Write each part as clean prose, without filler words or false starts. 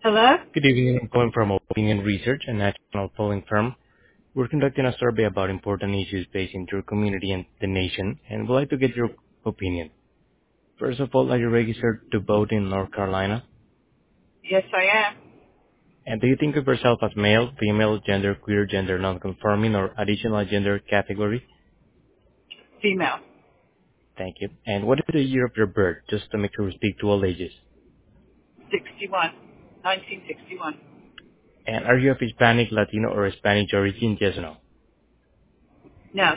Hello? Good evening. I'm calling from Opinion Research, a national polling firm. We're conducting a survey about important issues facing your community and the nation, and would like to get your opinion. First of all, are you registered to vote in North Carolina? Yes, I am. And do you think of yourself as male, female, gender, queer, gender non-conforming, or additional gender category? Female. Thank you. And what is the year of your birth, just to make sure we speak to all ages? 61. 1961. And are you of Hispanic, Latino, or Spanish origin? Yes or no? No.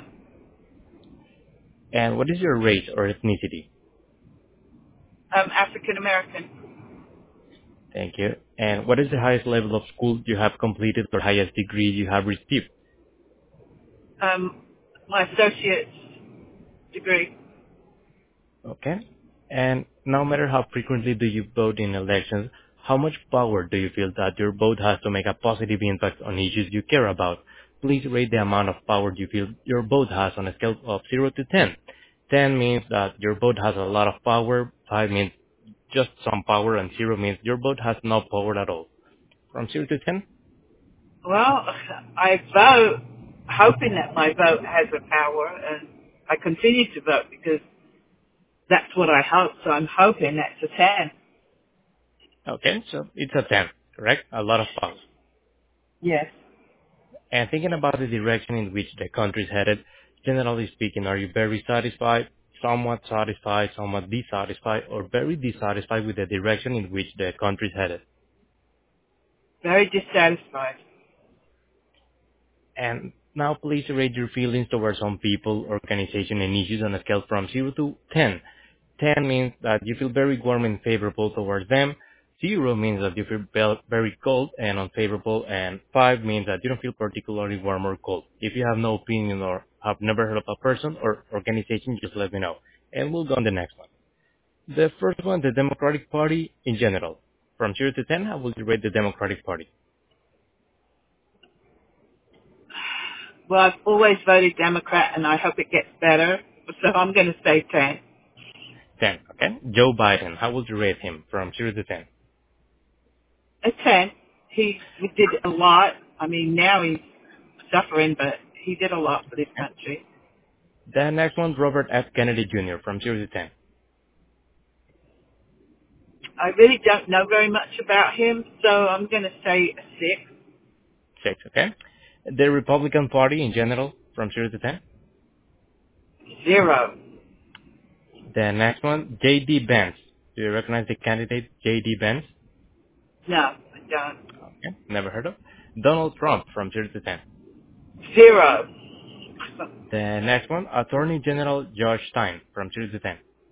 And what is your race or ethnicity? African American. Thank you. And what is the highest level of school you have completed or highest degree you have received? My associate's degree. Okay. And no matter how frequently do you vote in elections, how much power do you feel that your vote has to make a positive impact on issues you care about? Please rate the amount of power you feel your vote has on a scale of 0 to 10. 10 means that your vote has a lot of power, 5 means just some power, and 0 means your vote has no power at all. From 0 to 10? Well, I vote hoping that my vote has a power, and I continue to vote because that's what I hope. So I'm hoping that's a 10. Okay, so it's a 10, correct? A lot of power. Yes. And thinking about the direction in which the country is headed, generally speaking, are you very satisfied, somewhat dissatisfied, or very dissatisfied with the direction in which the country is headed? Very dissatisfied. And now please rate your feelings towards some people, organization, and issues on a scale from 0 to 10. 10 means that you feel very warm and favorable towards them. 0 means that you feel very cold and unfavorable. And 5 means that you don't feel particularly warm or cold. If you have no opinion or have never heard of a person or organization, just let me know. And we'll go on the next one. The first one, the Democratic Party in general. From 0 to 10, how would you rate the Democratic Party? Well, I've always voted Democrat, and I hope it gets better. So I'm going to say 10. 10, okay? Joe Biden, how would you rate him from 0 to 10? A 10. He did a lot. I mean, now he's suffering, but he did a lot for this Okay. country. The next one, Robert F. Kennedy Jr. from 0 to 10. I really don't know very much about him, so I'm going to say a 6, okay? The Republican Party in general, from 0 to 10. 6. 0. The next one, J.D. Vance. Do you recognize the candidate J.D. Vance? No, I don't. Okay, never heard of. Donald Trump, from 0 to 10. 0. The next one, Attorney General George Stein, from 0 to 10.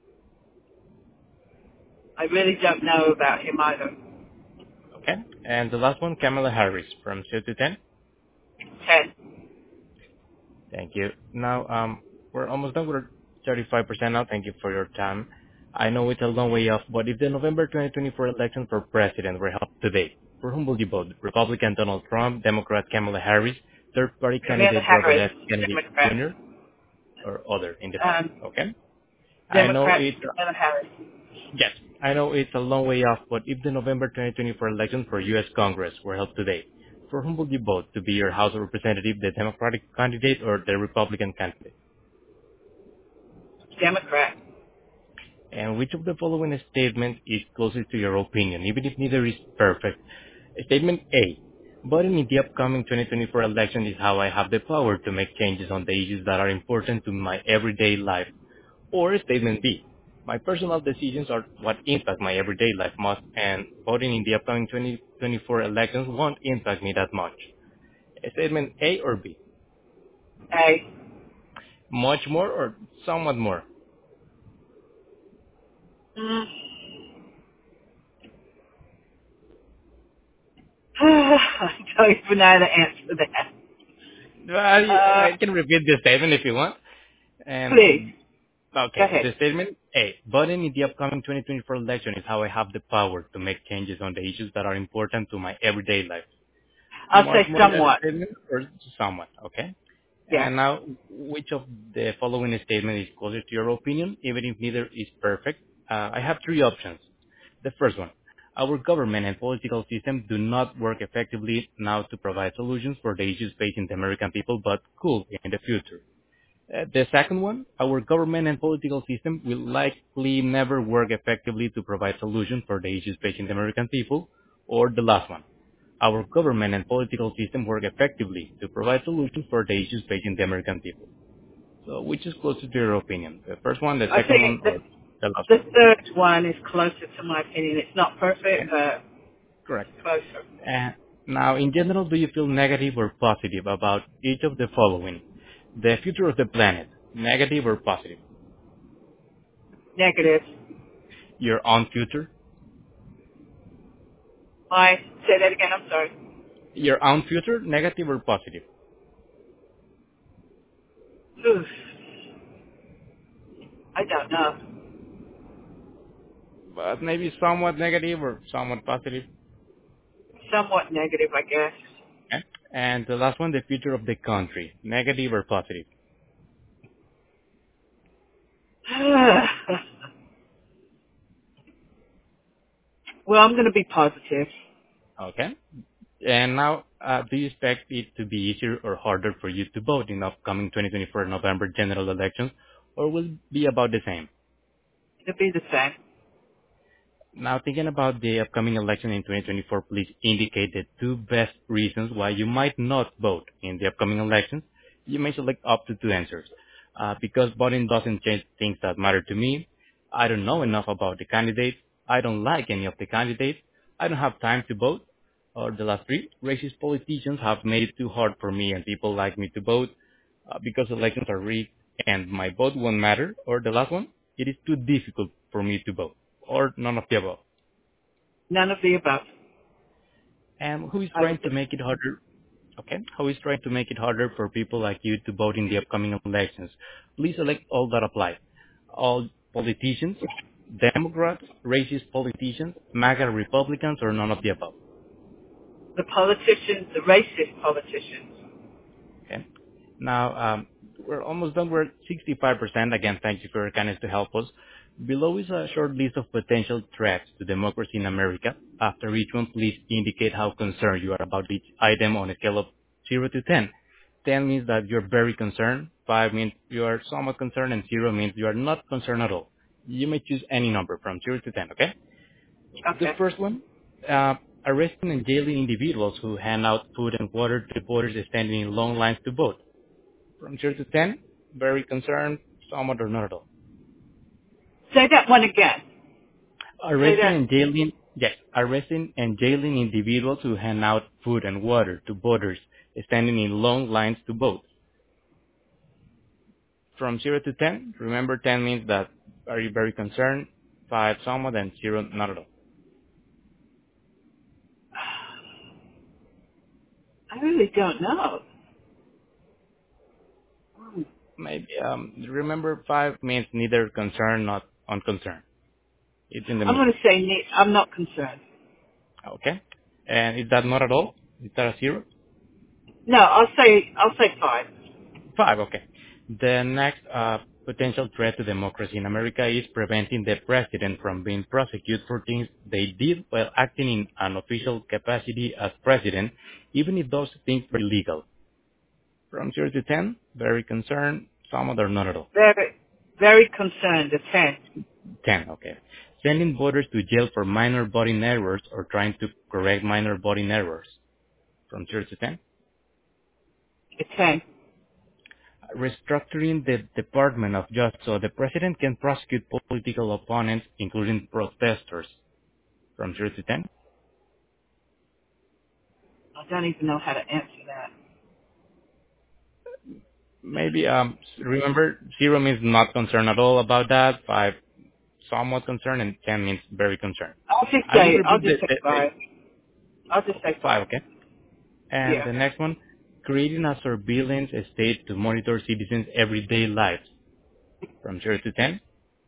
I really don't know about him either. Okay, and the last one, Kamala Harris, from 0 to 10. 10. Thank you. Now, we're almost done. We're 35% now. Thank you for your time. I know it's a long way off, but if the November 2024 election for president were held today, for whom will you vote? Republican Donald Trump, Democrat Kamala Harris, third-party Kamala candidate Robert Harris, F. Kennedy Democrat. Jr., or other independent? Okay. I know Democrat it's Kamala Harris. yes, I know it's a long way off, but if the November 2024 election for U.S. Congress were held today, for whom would you vote to be your House of Representative, the Democratic candidate or the Republican candidate? Democrat. And which of the following statements is closest to your opinion, even if neither is perfect? Statement A. Voting in the upcoming 2024 election is how I have the power to make changes on the issues that are important to my everyday life. Or statement B. My personal decisions are what impact my everyday life most, and voting in the upcoming 2024 elections won't impact me that much. Statement A or B? A. Much more or somewhat more? Mm. I don't even know how to answer that. Well, Uh, I can repeat the statement if you want. And please, go okay, ahead. the statement A. Voting in the upcoming 2024 election is how I have the power to make changes on the issues that are important to my everyday life. I'll Much say more than a somewhat. statement or somewhat, okay? Yeah. And now, which of the following statement is closer to your opinion, even if neither is perfect? I have three options. The first one, Our government and political system do not work effectively now to provide solutions for the issues facing the American people, but could in the future. The second one, our government and political system will likely never work effectively to provide solutions for the issues facing the American people. Or the last one, our government and political system work effectively to provide solutions for the issues facing the American people. So which is closer to your opinion? The first one, the I second think one, or the last the one? third one is closer to my opinion. It's not perfect, Okay, but correct. it's closer. Now, in general, do you feel negative or positive about each of the following? The future of the planet, negative or positive? Negative. Your own future? I say that again. I'm sorry. Your own future, negative or positive? Oof. I don't know. But maybe somewhat negative or somewhat positive. Somewhat negative, I guess. Okay. And the last one, the future of the country, negative or positive? Well, I'm going to be positive. Okay. And now, do you expect it to be easier or harder for you to vote in upcoming 2024 November general elections, or will it be about the same? It'll be the same. Now, thinking about the upcoming election in 2024, please indicate the two best reasons why you might not vote in the upcoming elections. You may select up to two answers. Because voting doesn't change things that matter to me. I don't know enough about the candidates. I don't like any of the candidates. I don't have time to vote. Or the last three, racist politicians have made it too hard for me and people like me to vote because elections are rigged and my vote won't matter. Or the last one, it is too difficult for me to vote. Or none of the above. None of the above. And who is I trying would to just, make it harder? Okay. Who is trying to make it harder for people like you to vote in the upcoming elections? Please select all that apply. All politicians, Democrats, racist politicians, MAGA Republicans, or none of the above. the politicians, the racist politicians. Okay. Now, we're almost done. We're at 65%. Again, thank you for your kindness to help us. Below is a short list of potential threats to democracy in America. After each one, please indicate how concerned you are about each item on a scale of 0 to 10. 10 means that you're very concerned, 5 means you are somewhat concerned, and 0 means you are not concerned at all. You may choose any number from 0 to 10, okay? The Okay. first one, uh, arresting and jailing individuals who hand out food and water to voters standing in long lines to vote. From 0 to 10, very concerned, somewhat or not at all. Say that one again. Say Arresting that. and jailing, yes, arresting and jailing individuals who hand out food and water to voters standing in long lines to vote. From 0 to 10, remember 10 means that are you very concerned, 5 somewhat, and 0 not at all. I really don't know. Maybe, remember 5 means neither concerned, not unconcerned. It's in the I'm middle. going to say I'm not concerned. Okay? And is that not at all? Is that a 0? No, I'll say 5. 5, okay. The next potential threat to democracy in America is preventing the president from being prosecuted for things they did while acting in an official capacity as president, even if those things were illegal. From 0 to 10, very concerned, some other not at all. Very, very concerned. A 10. 10, okay. Sending voters to jail for minor voting errors or trying to correct minor voting errors. From 0 to 10. A 10. Restructuring the Department of Justice so the president can prosecute political opponents, including protesters. From 0 to 10? I don't even know how to answer that. Maybe, remember, 0 means not concerned at all about that, 5 somewhat concerned, and 10 means very concerned. I will I'll repeat just say the 5. I'll just say 5, 5. okay? And Yeah. the next one, creating a surveillance state to monitor citizens' everyday lives. From 0 to 10,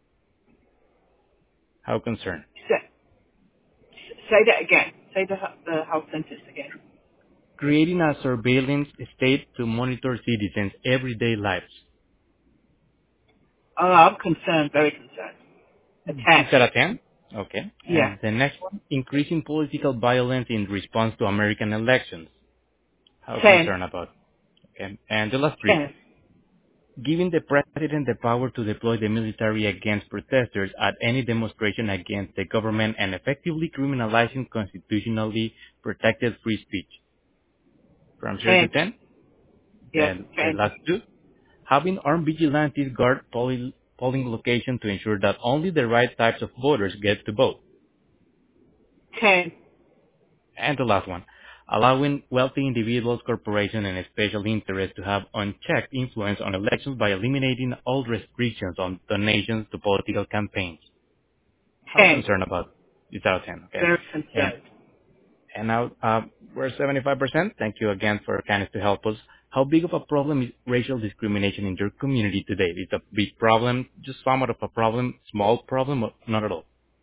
how concerned? Say that again. Say the whole sentence again. Creating a surveillance state to monitor citizens' everyday lives. Oh, I'm concerned. Very concerned. A You 10. said a 10? Okay. Yeah. And the next one, increasing political violence in response to American elections. How 10. concerned about? Okay. And the last three, 10. giving the president the power to deploy the military against protesters at any demonstration against the government and effectively criminalizing constitutionally protected free speech. From 0 to 10. 10. Yes, Then the 10. last two, having armed vigilantes guard polling locations to ensure that only the right types of voters get to vote. 10. And the last one, allowing wealthy individuals, corporations, and special interests to have unchecked influence on elections by eliminating all restrictions on donations to political campaigns. How 10. concerned about this out of 10, okay? Very And concerned. and now we're 75%. Thank you again for kindness to help us. How big of a problem is racial discrimination in your community today? Is it a big problem, just somewhat of a problem, small problem, or not at all?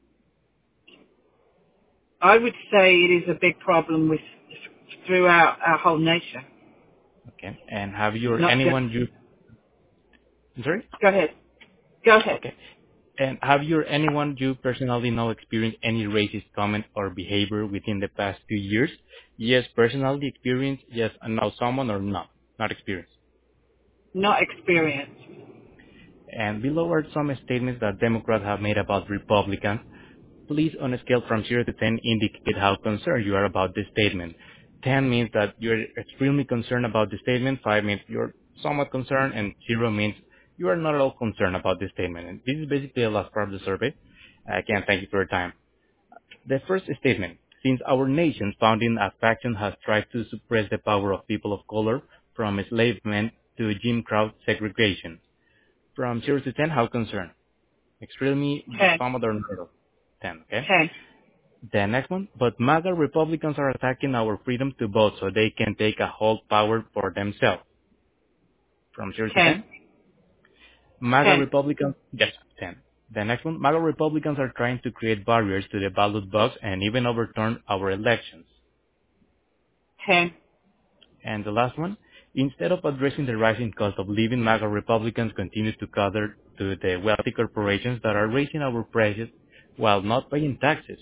I would say it is a big problem throughout our whole nation. Okay. And have you or Not just, anyone you... I'm sorry? go ahead. Go ahead. Okay. And have you or anyone you personally know experienced any racist comment or behavior within the past 2 years? Yes, personally experienced. Yes, and know someone or not? Not experienced. Not experienced. And below are some statements that Democrats have made about Republicans. Please, on a scale from 0 to 10, indicate how concerned you are about this statement. 10 means that you're extremely concerned about the statement, 5 means you're somewhat concerned, and 0 means you are not at all concerned about this statement. And this is basically the last part of the survey. Again, thank you for your time. The first statement, since our nation's founding, a faction has tried to suppress the power of people of color from enslavement to Jim Crow segregation. From 0 to 10, how concerned? Extremely, 10. somewhat or not at all? 10, okay? 10. The next one, but MAGA Republicans are attacking our freedom to vote so they can take a whole power for themselves. From 0 to 10. 10? MAGA 10. Republicans, yes, 10. The next one, MAGA Republicans are trying to create barriers to the ballot box and even overturn our elections. 10. And the last one, instead of addressing the rising cost of living, MAGA Republicans continue to cater to the wealthy corporations that are raising our prices while not paying taxes.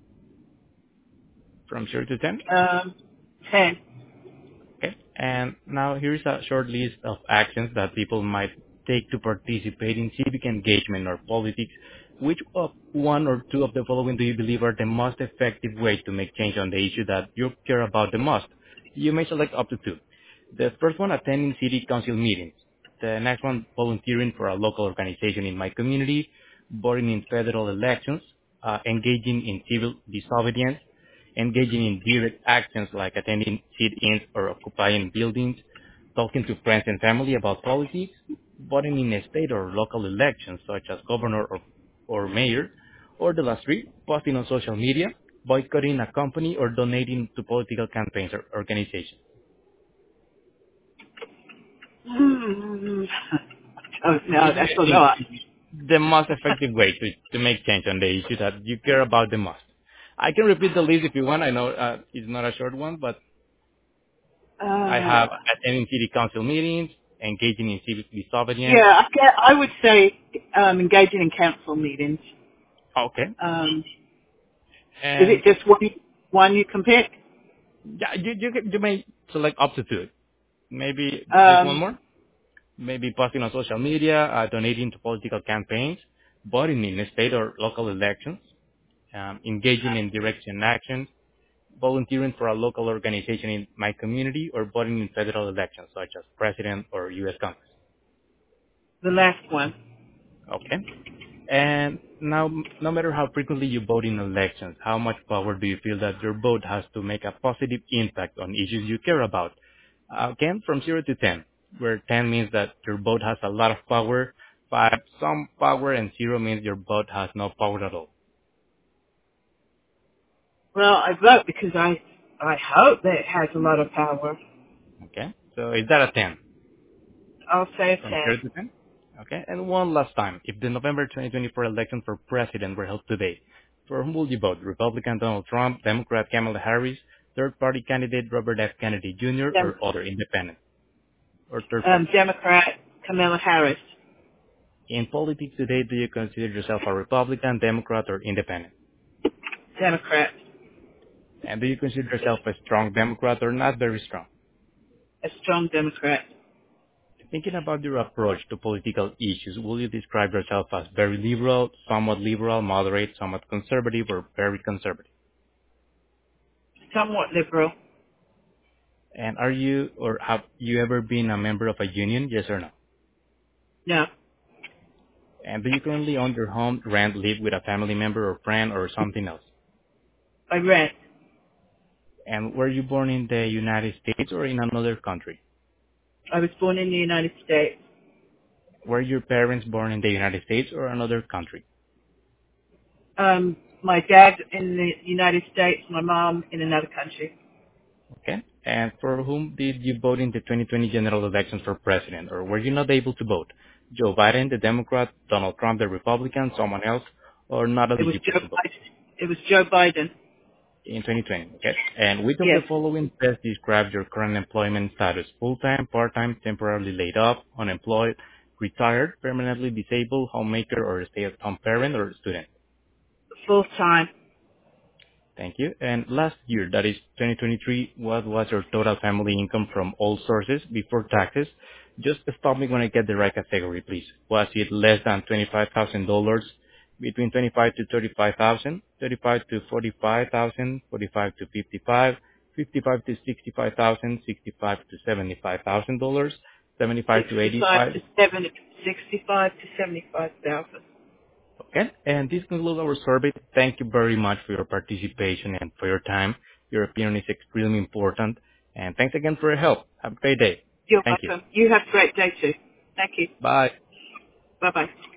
From 0 to 10? 10. Okay. And now here's a short list of actions that people might take to participate in civic engagement or politics. Which of one or two of the following do you believe are the most effective way to make change on the issue that you care about the most? You may select up to two. The first one, attending city council meetings. The next one, volunteering for a local organization in my community, voting in federal elections, engaging in civil disobedience, engaging in direct actions like attending sit-ins or occupying buildings, talking to friends and family about politics, voting in state or local elections such as governor or mayor, or the last three, posting on social media, boycotting a company or donating to political campaigns or organizations. Oh, no, Which do that's you a think lot. is the most effective way to make change on the issue that you care about the most? I can repeat the list if you want. I know it's not a short one, but I have Uh, attending city council meetings, engaging in civic disobedience. yeah, I would say engaging in council meetings. Okay. Um, is And it just one you can pick? yeah, you may select up to two. Maybe just one Um, more. Maybe posting on social media, donating to political campaigns, voting in state or local elections, engaging in direction actions, volunteering for a local organization in my community, or voting in federal elections such as president or U.S. Congress. the last one. Okay. And now, no matter how frequently you vote in elections, how much power do you feel that your vote has to make a positive impact on issues you care about? Again, from 0 to 10, where 10 means that your vote has a lot of power, 5 some power, and 0 means your vote has no power at all. Well, I vote because I hope that it has a lot of power. Okay? So is that a 10? I'll say a From 0 10. to 10? Okay? And one last time, if the November 2024 election for president were held today, for whom would you vote? Republican Donald Trump, Democrat Kamala Harris, third party candidate Robert F. Kennedy Jr., or other independent? Or third party? Democrat Kamala Harris. In politics today, do you consider yourself a Republican, Democrat, or Independent? Democrat. And do you consider yourself a strong Democrat or not very strong? A strong Democrat. Thinking about your approach to political issues, will you describe yourself as very liberal, moderate, somewhat conservative, or very conservative? Somewhat liberal. And are you or have you ever been a member of a union, yes or no? No. And do you currently own your home, rent, live with a family member or friend or something else? I rent. And were you born in the United States or in another country? I was born in the United States. Were your parents born in the United States or another country? My dad in the United States, my mom in another country. Okay. And for whom did you vote in the 2020 general elections for president, or were you not able to vote? Joe Biden, the Democrat, Donald Trump, the Republican, someone else, or not It was eligible Joe to vote Biden. It was Joe Biden. in 2020? Okay. And which of the Yes. following best describes your current employment status? Full-time, part-time, temporarily laid off, unemployed, retired, permanently disabled, homemaker, or a stay-at-home parent, or student? Full time. Thank you. And last year, that is 2023, what was your total family income from all sources before taxes? Just stop me when I get the right category, please. Was it less than $25,000, between 25 to 35,000, 35 to 45,000, 45 to 55, 55 to 65,000, 65 to $75,000, 75 to 65 85? to 70, 65 to 75,000. Okay. And this concludes our survey. Thank you very much for your participation and for your time. Your opinion is extremely important. And thanks again for your help. Have a great day. You're Thank you. welcome. You have a great day too. Thank you. Bye. Bye bye.